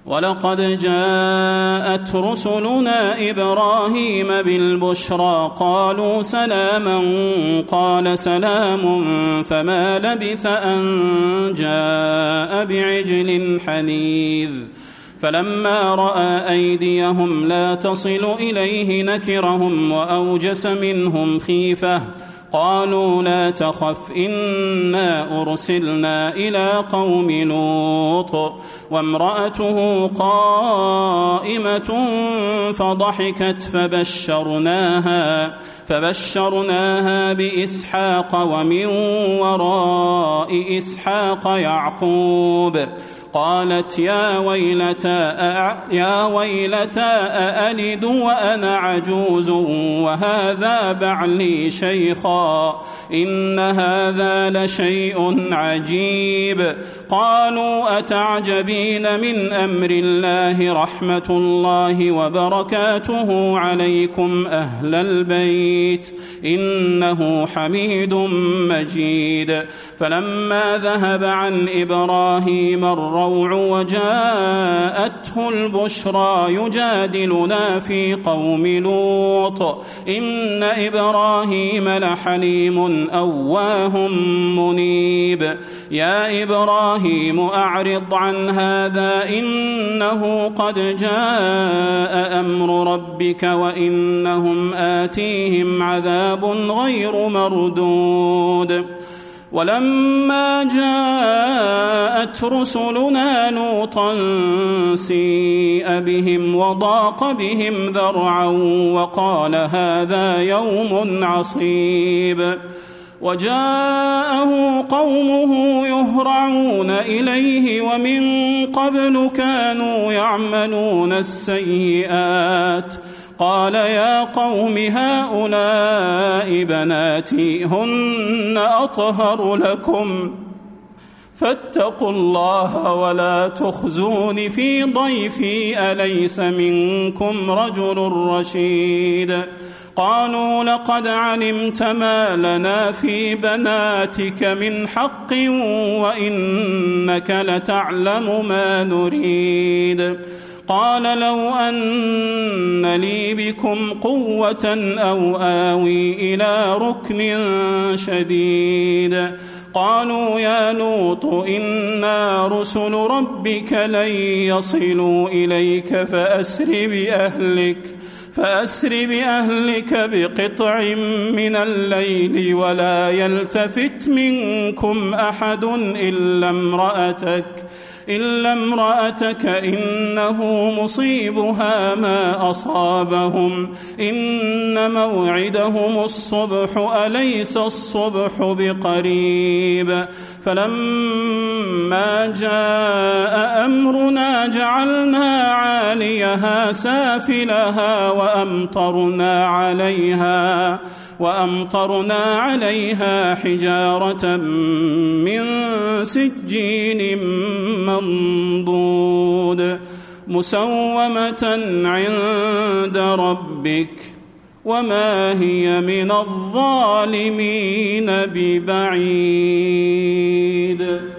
ولقد جاءت رسلنا إبراهيم بالبشرى قالوا سلاما قال سلام فما لبث أن جاء بعجل حنيذ فلما رأى أيديهم لا تصل إليه نكرهم وأوجس منهم خيفة قالوا لا تخف إنا أرسلنا إلى قوم لوط وامرأته قائمة فضحكت فبشرناها بإسحاق ومن وراء إسحاق يعقوب قالت يا ويلتى أألد وأنا عجوز وهذا بعلي شيخا إن هذا لشيء عجيب قالوا أتعجبين من أمر الله رحمة الله وبركاته عليكم أهل البيت إنه حميد مجيد فلما ذهب عن إبراهيم الروع وجاءته البشرى يجادلنا في قوم لوط إن إبراهيم لحليم أواه منيب يا إبراهيم أعرض عن هذا إنه قد جاء أمر ربك وإنهم آتيهم عذاب غير مردود ولما جاءت رسلنا لوطا سيء بهم وضاق بهم ذرعا وقال هذا يوم عصيب وجاءه قومه يهرعون إليه ومن قبل كانوا يعملون السيئات قال يا قوم هؤلاء بناتي هن أطهر لكم فاتقوا الله ولا تخزون في ضيفي أليس منكم رجل رشيد قالوا لقد علمت ما لنا في بناتك من حق وإنك لتعلم ما نريد قال لو أن لي بكم قوة أو آوي إلى ركن شديد قالوا يا لوط إنا رسل ربك لن يصلوا إليك فأسر بأهلك بقطع من الليل ولا يلتفت منكم أحد إلا امرأتك إنه مصيبها ما أصابهم إن موعدهم الصبح أليس الصبح بقريب فلما جاء أمرنا جعلنا عاليها سافلها وأمطرنا عليها حجارة من سجيل منضود مسومة عند ربك وما هي من الظالمين ببعيد.